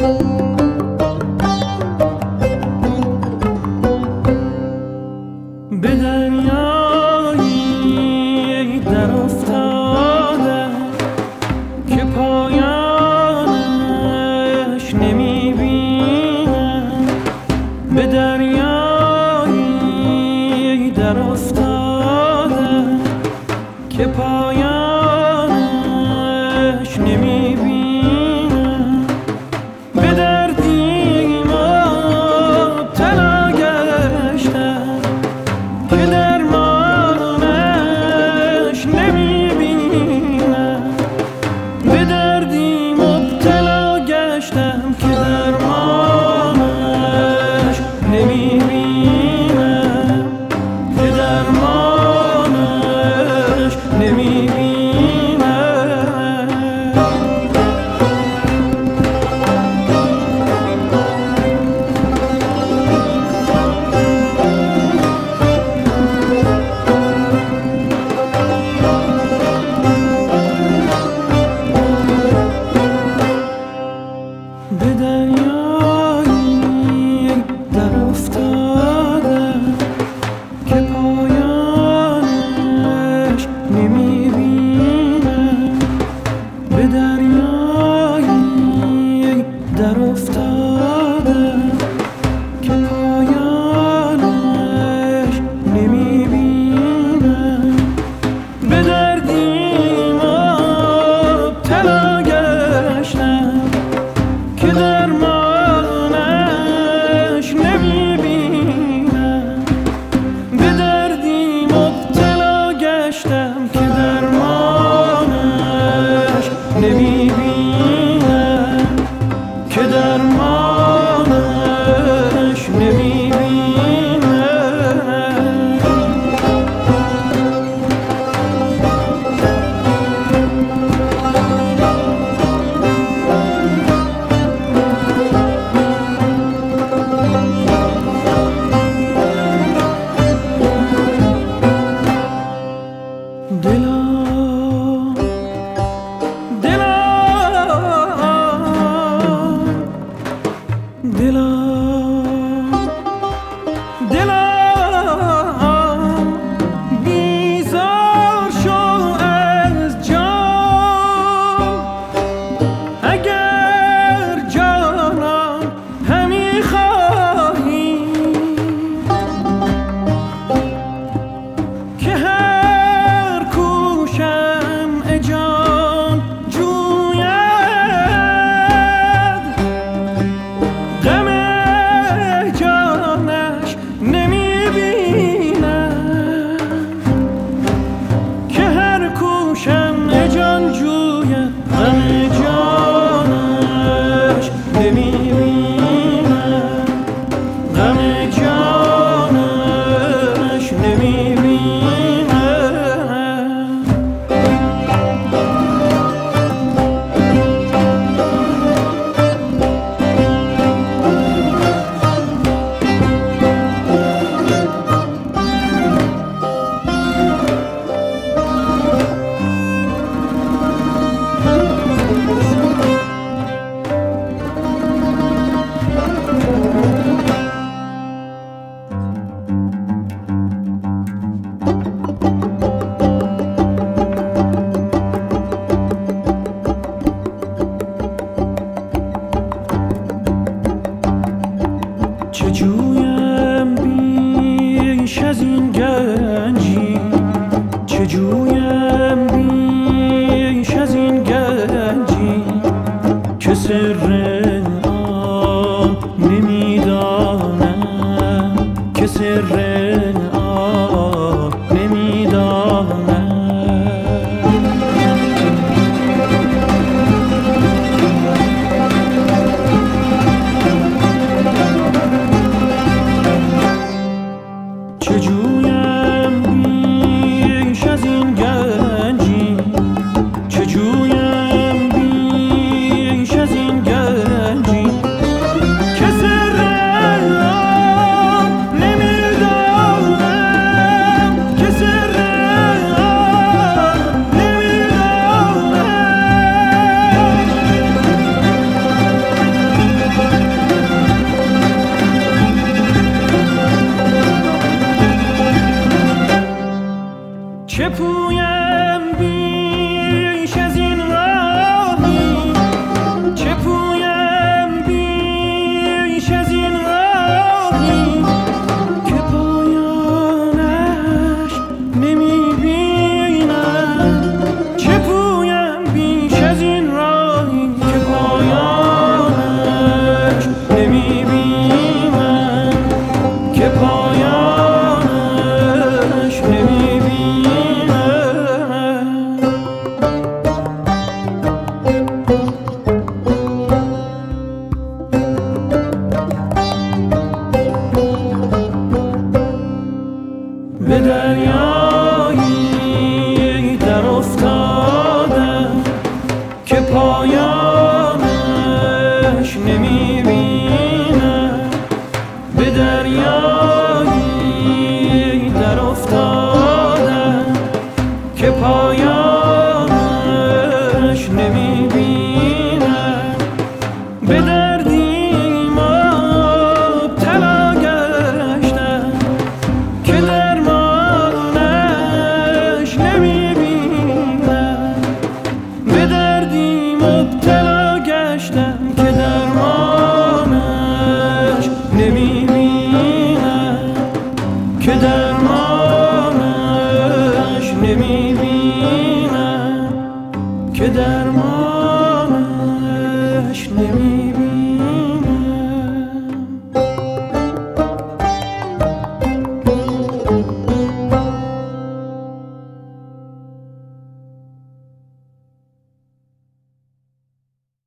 به دریایی در افتادم که پایانش نمیبینم. به دریایی در افتادم که پایانش نمیبینم. به دردی مبتلا گشتم که درمانش نمیبینم. به دردی مبتلا گشتم که درمانش نمیبینم. که درمانش نمیبینم. به دریایی در افتادم که پایانش نمیبینم. به دریایی در افتادم که پایانش نمیبینم. به دردی مبتلا گشتم که درمانش نمیبینم. به دردی مبتلا گشتم که درمانش نمیبینم. که درمانش نمیبینم. دلم بیزار شو از جان. اگر جانم همی خواهی که هر کوشم جان جوید. غم جانش نمیبینم که هر کوشم جان جوید. غم جانش نمیبینم. غم جانش نمیبینم. چه جویم بیش از این گنجی. چه جویم بیش از این گنجی که سر آن نمیدانم. که سر آن نمیدانم. چه جویم بیش از این گنجی. چه جویم بیش از این گنجی که سر آن نمیدانم. درمانش نمیبینم که در